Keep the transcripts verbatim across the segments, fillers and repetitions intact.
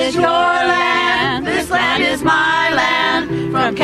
is your land, this land is my land. From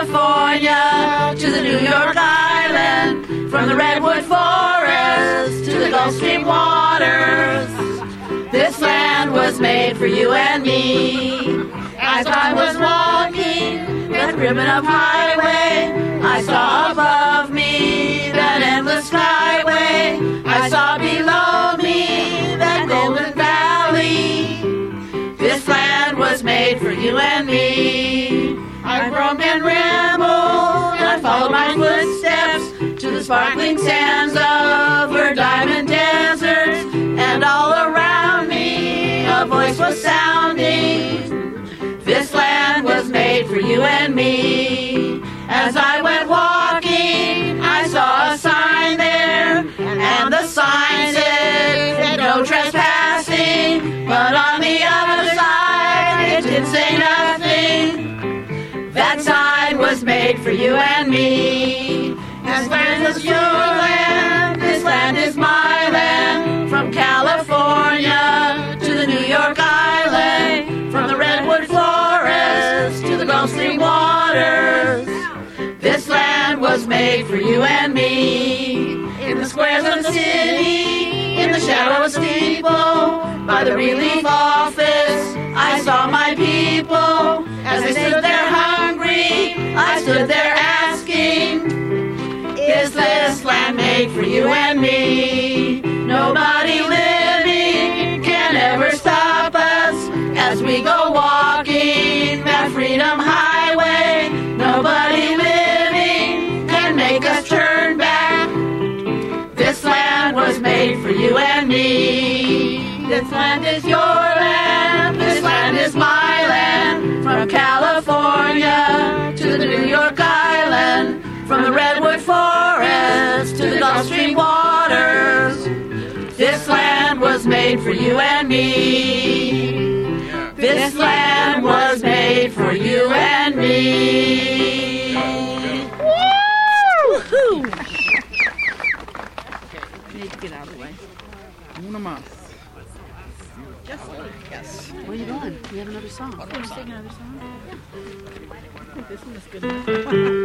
California to the New York Island, from the Redwood Forest to the Gulf Stream waters. This land was made for you and me. As I was walking that ribbon of highway, I saw above me that endless skyway. I saw below me that golden valley. This land was made for you and me. I roamed and rambled, I followed my footsteps to the sparkling sands of her diamond deserts, and all around me a voice was sounding. This land was made for you and me. As I went walking, I saw a sign there, and the sign said, no trespassing, but on the other side, it did say nothing. That sign was made for you and me. This land is your land, this land is my land. From California to the New York Island, from the Redwood Forest to the Gulf Stream waters. This land was made for you and me. In the squares of the city, in the shadow of a steeple, by the relief office, I saw my people. As they stood there hungry, I stood there asking, is this land made for you and me? Nobody living can ever stop us as we go walking that freedom highway. Nobody living can make us turn back. This land was made for you and me. This land is your land, this land is my land. From California to the New York Island, from the Redwood Forest to the Gulf Stream waters. This land was made for you and me. This land was made for you and me. Woo! I need to get out of the way. Una más. Yes. Where are you going? You have another song. Can you sing another song? Yeah. I think this one is good enough.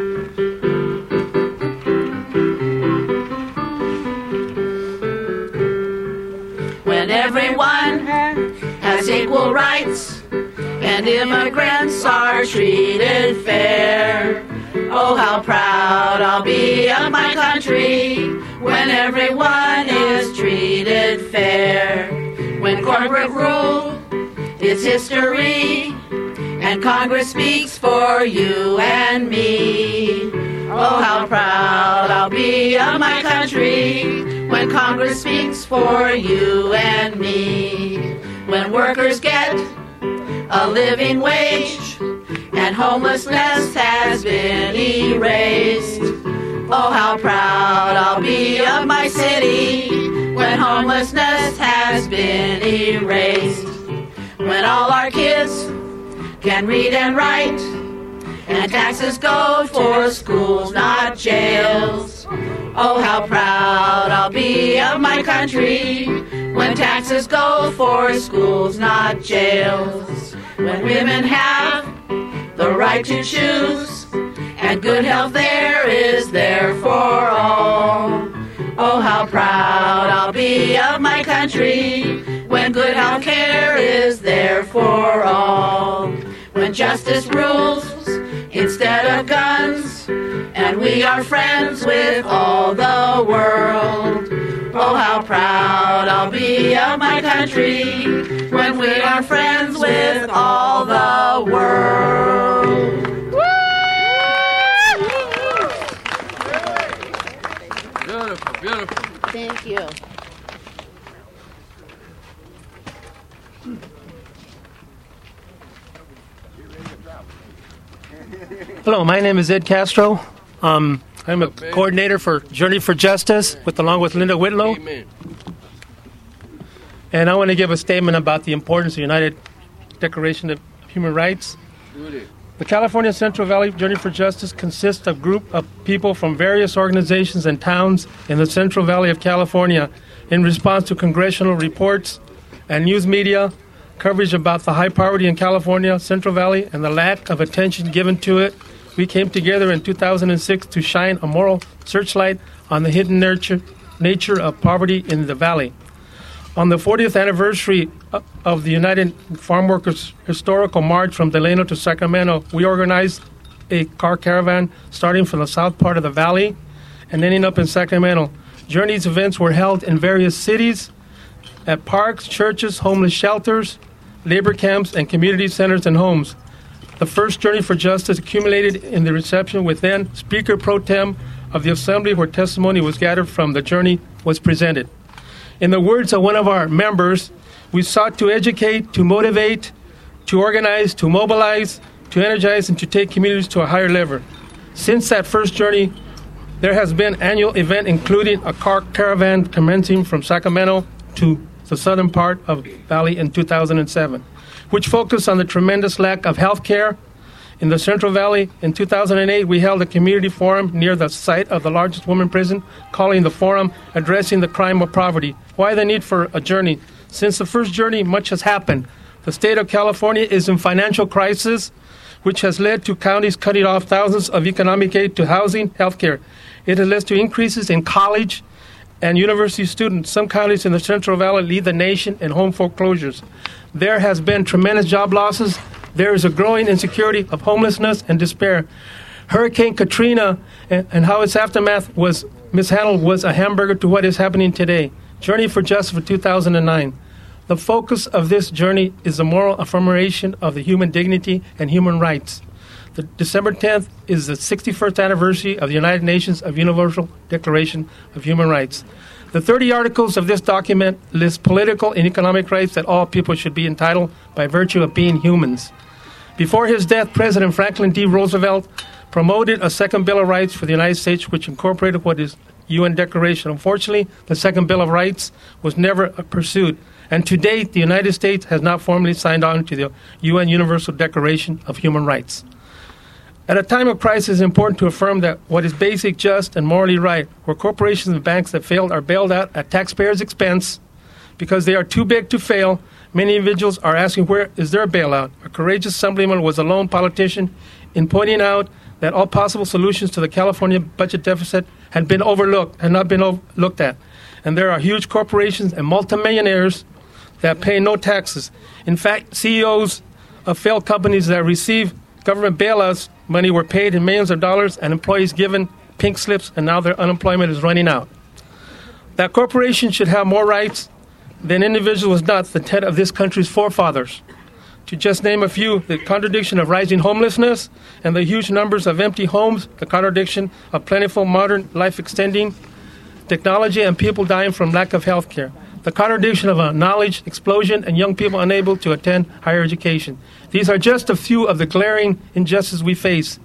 When everyone has equal rights and immigrants are treated fair, oh, how proud I'll be of my country when everyone is treated fair. When corporate rule is history and Congress speaks for you and me, oh, how proud I'll be of my country when Congress speaks for you and me. When workers get a living wage and homelessness has been erased, oh, how proud I'll be of my city when homelessness has been erased. When all our kids can read and write and taxes go for schools, not jails, oh, how proud I'll be of my country when taxes go for schools, not jails. When women have the right to choose and good health there is there for all, oh, how proud I'll be of my country when good health care is there for all. When justice rules instead of guns and we are friends with all the world, oh, how proud I'll be of my country when we are friends with all the world. Beautiful, beautiful. Thank you. Hello, my name is Ed Castro. Um, I'm a coordinator for Journey for Justice, with along with Linda Whitlow. Amen. And I want to give a statement about the importance of the United Declaration of Human Rights. The California Central Valley Journey for Justice consists of a group of people from various organizations and towns in the Central Valley of California in response to congressional reports and news media coverage about the high poverty in California, Central Valley, and the lack of attention given to it, we came together in two thousand six to shine a moral searchlight on the hidden nature, nature of poverty in the valley. On the fortieth anniversary of the United Farm Workers Historical March from Delano to Sacramento, we organized a car caravan starting from the south part of the valley and ending up in Sacramento. Journeys events were held in various cities, at parks, churches, homeless shelters, labor camps, and community centers and homes. The first Journey for Justice accumulated in the reception with then Speaker Pro Tem of the Assembly, where testimony was gathered from the journey was presented. In the words of one of our members, we sought to educate, to motivate, to organize, to mobilize, to energize, and to take communities to a higher level. Since that first journey, there has been an annual event including a car caravan commencing from Sacramento to the southern part of the valley in two thousand seven, which focused on the tremendous lack of health care in the Central Valley. In two thousand eight, we held a community forum near the site of the largest women prison, calling the forum Addressing the Crime of Poverty. Why the need for a journey? Since the first journey, much has happened. The state of California is in financial crisis, which has led to counties cutting off thousands of economic aid to housing, health care. It has led to increases in college and university students. Some counties in the Central Valley lead the nation in home foreclosures. There has been tremendous job losses. There is a growing insecurity of homelessness and despair. Hurricane Katrina and, and how its aftermath was mishandled was a hamburger to what is happening today. Journey for Justice for two thousand nine. The focus of this journey is the moral affirmation of the human dignity and human rights. The December tenth is the sixty-first anniversary of the United Nations of Universal Declaration of Human Rights. The thirty articles of this document list political and economic rights that all people should be entitled by virtue of being humans. Before his death, President Franklin D. Roosevelt promoted a second Bill of Rights for the United States, which incorporated what is U N Declaration. Unfortunately, the second Bill of Rights was never pursued, and to date, the United States has not formally signed on to the U N Universal Declaration of Human Rights. At a time of crisis, it's important to affirm that what is basic, just, and morally right, where corporations and banks that failed are bailed out at taxpayers' expense because they are too big to fail, many individuals are asking where is their bailout. A courageous assemblyman was a lone politician in pointing out that all possible solutions to the California budget deficit had been overlooked, had not been over- looked at. And there are huge corporations and multimillionaires that pay no taxes. In fact, C E Os of failed companies that receive government bailouts money were paid in millions of dollars and employees given pink slips, and now their unemployment is running out. That corporations should have more rights than individuals was not the intent of this country's forefathers. To just name a few, the contradiction of rising homelessness and the huge numbers of empty homes, the contradiction of plentiful modern life-extending technology and people dying from lack of health care, the contradiction of a knowledge explosion and young people unable to attend higher education. These are just a few of the glaring injustices we face.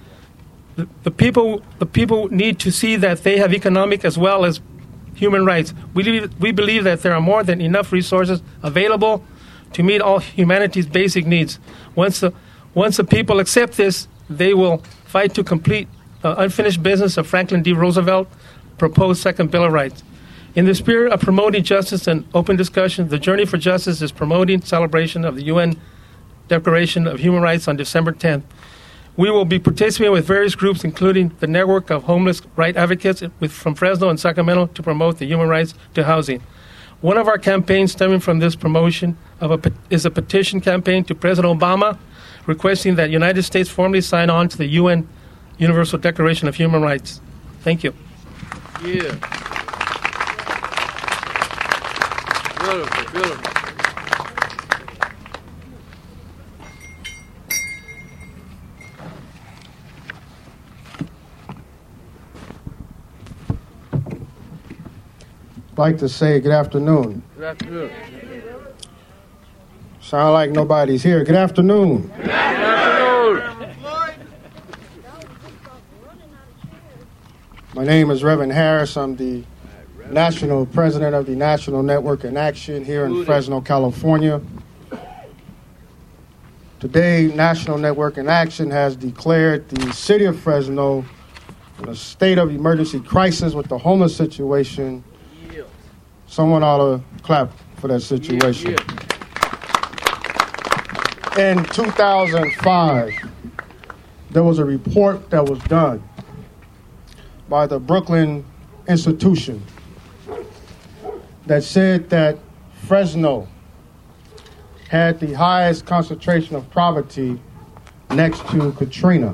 The, the, people, the people need to see that they have economic as well as human rights. We, we believe that there are more than enough resources available to meet all humanity's basic needs. Once the, once the people accept this, they will fight to complete the unfinished business of Franklin D. Roosevelt proposed Second Bill of Rights. In the spirit of promoting justice and open discussion, the Journey for Justice is promoting celebration of the U N Declaration of Human Rights on December tenth. We will be participating with various groups, including the Network of Homeless Right Advocates with, from Fresno and Sacramento, to promote the human rights to housing. One of our campaigns stemming from this promotion of a, is a petition campaign to President Obama requesting that the United States formally sign on to the U N Universal Declaration of Human Rights. Thank you. Yeah. Beautiful, beautiful. I'd like to say good afternoon. Good afternoon. Sound like nobody's here. Good afternoon. Good afternoon. My name is Reverend Harris. I'm the National President of the National Network in Action here in Fresno, California. Today, National Network in Action has declared the city of Fresno in a state of emergency crisis with the homeless situation. Someone ought to clap for that situation. in two thousand five, there was a report that was done by the Brooklyn Institution that said that Fresno had the highest concentration of poverty next to Katrina.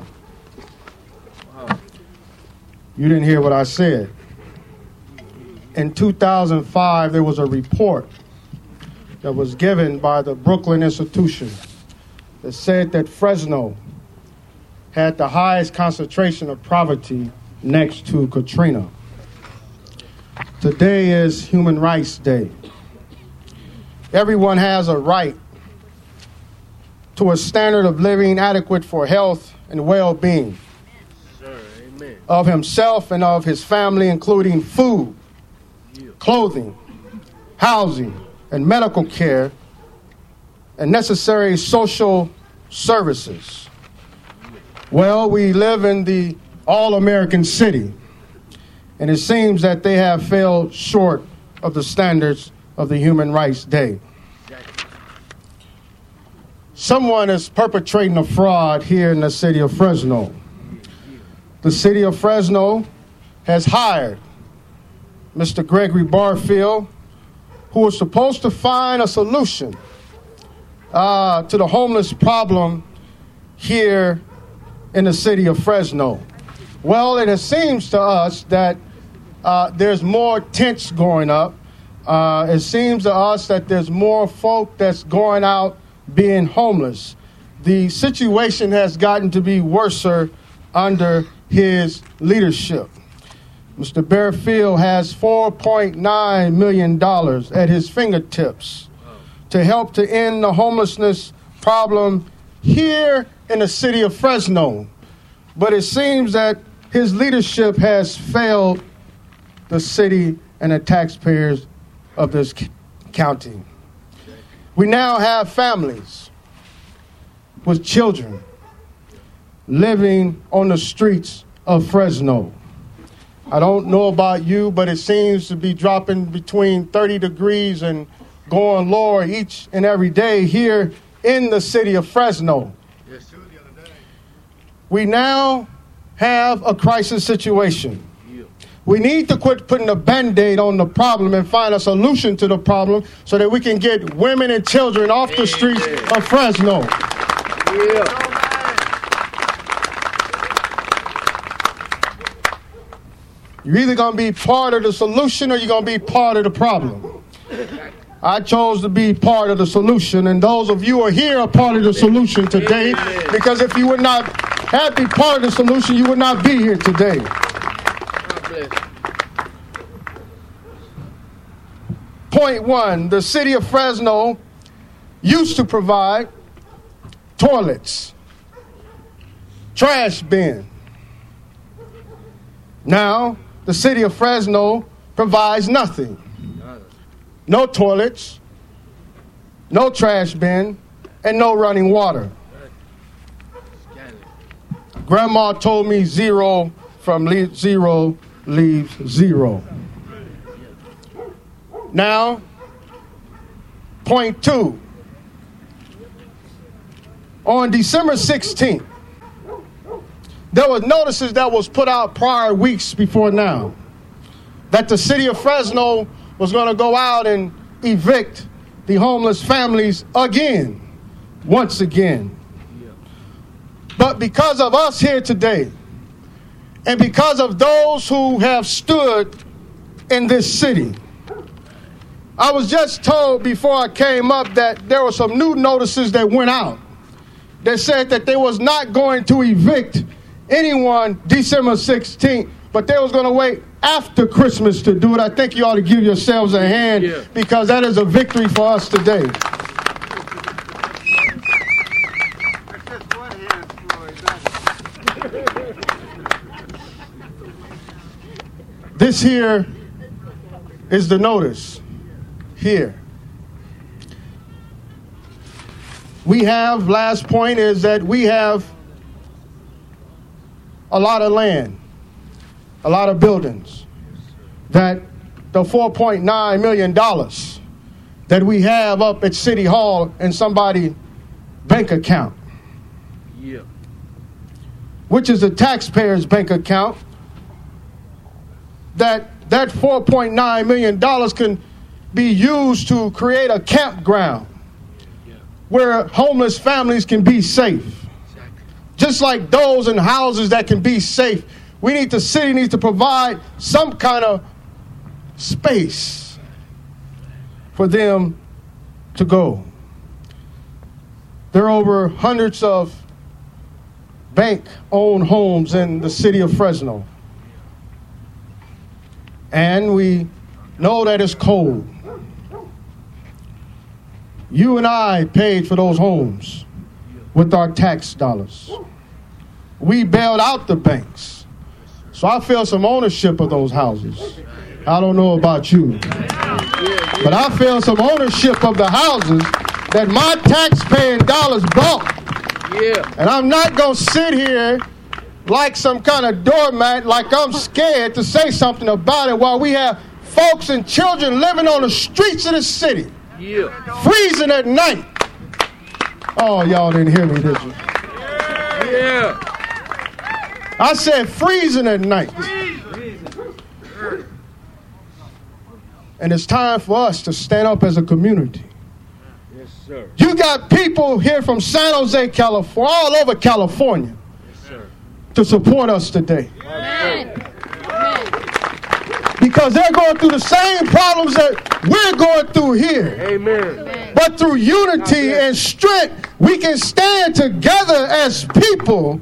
You didn't hear what I said. In two thousand five, there was a report that was given by the Brooklyn Institution that said that Fresno had the highest concentration of poverty next to Katrina. Today is Human Rights Day. Everyone has a right to a standard of living adequate for health and well-being of himself and of his family, including food, clothing, housing, and medical care, and necessary social services. Well, we live in the all-American city, and it seems that they have failed short of the standards of the Human Rights Day. Someone is perpetrating a fraud here in the city of Fresno. The city of Fresno has hired Mister Gregory Barfield, who was supposed to find a solution uh, to the homeless problem here in the city of Fresno. Well, it seems to us that uh, there's more tents going up. Uh, it seems to us that there's more folk that's going out being homeless. The situation has gotten to be worse under his leadership. Mister Barfield has four point nine million dollars at his fingertips to help to end the homelessness problem here in the city of Fresno. But it seems that his leadership has failed the city and the taxpayers of this county. We now have families with children living on the streets of Fresno. I don't know about you, but it seems to be dropping between thirty degrees and going lower each and every day here in the city of Fresno. Yes, sir. We now have a crisis situation. We need to quit putting a Band-Aid on the problem and find a solution to the problem so that we can get women and children off the streets of Fresno. Yeah. You're either going to be part of the solution or you're going to be part of the problem. I chose to be part of the solution, and those of you who are here are part of the solution today, because if you would not have been part of the solution, you would not be here today. Point one, the city of Fresno used to provide toilets, trash bin. Now, the city of Fresno provides nothing. No toilets, no trash bin, and no running water. Grandma told me zero from le- zero leaves zero. Now, point two. On December sixteenth, there was notices that was put out prior weeks before now that the city of Fresno was going to go out and evict the homeless families again, once again. But because of us here today, and because of those who have stood in this city, I was just told before I came up that there were some new notices that went out that said that they was not going to evict anyone December sixteenth, but they was going to wait after Christmas to do it. I think you ought to give yourselves a hand, yeah, because that is a victory for us today. This here is the notice. Here. We have, last point is that we have a lot of land, a lot of buildings, that the four point nine million dollars that we have up at City Hall, and somebody bank account, Yeah. which is the taxpayer's bank account, that that four point nine million dollars can be used to create a campground where homeless families can be safe. Just like those in houses that can be safe, we need, the city needs to provide some kind of space for them to go. There are over hundreds of bank-owned homes in the city of Fresno. And we know that it's cold. You and I paid for those homes with our tax dollars. We bailed out the banks. So I feel some ownership of those houses. I don't know about you. But I feel some ownership of the houses that my taxpaying dollars bought. Yeah. And I'm not going to sit here like some kind of doormat, like I'm scared to say something about it while we have folks and children living on the streets of the city. Yeah. Freezing at night. Oh, y'all didn't hear me, did you? Yeah. I said freezing at night. And it's time for us to stand up as a community. Yes, sir. You got people here from San Jose, California, all over California, Yes, sir. to support us today. Amen. Because they're going through the same problems that we're going through here. Amen. But through unity and strength, we can stand together as people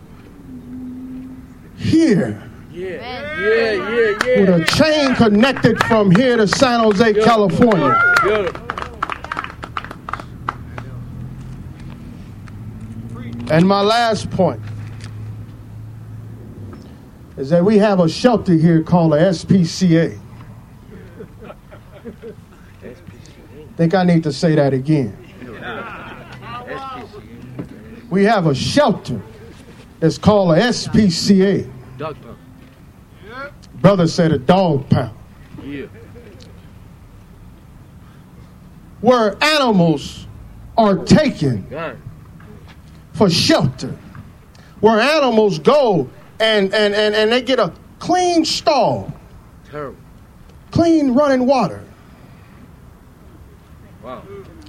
here. Yeah. Yeah, yeah, yeah. With a chain connected from here to San Jose, California. Good. And my last point is that we have a shelter here called the S P C A. I think I need to say that again. We have a shelter that's called a S P C A. Dog pound. Brother said a dog pound. Yeah. Where animals are taken God. for shelter. Where animals go and, and, and, and they get a clean stall, Terrible. clean running water, Wow.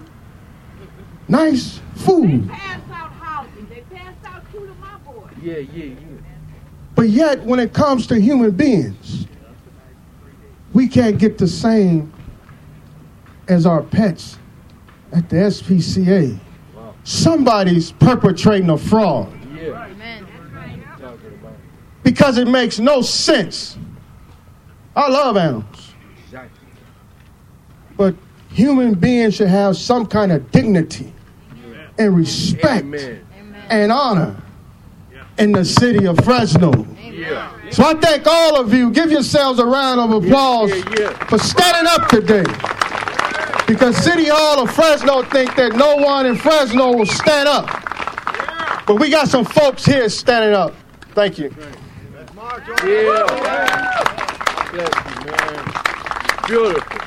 nice food. Pass out housing. They pass out two to my boy. Yeah, yeah, yeah. But yet, when it comes to human beings, we can't get the same as our pets at the S P C A. Wow. Somebody's perpetrating a fraud Yeah. Amen. Talking about. because it makes no sense. I love animals, Exactly. but human beings should have some kind of dignity and respect Amen. and honor in the city of Fresno. Yeah. So I thank all of you. Give yourselves a round of applause Yeah, yeah, yeah. for standing up today. Because City Hall of Fresno think that no one in Fresno will stand up. But we got some folks here standing up. Thank you. Yeah. Bless you, man. Beautiful.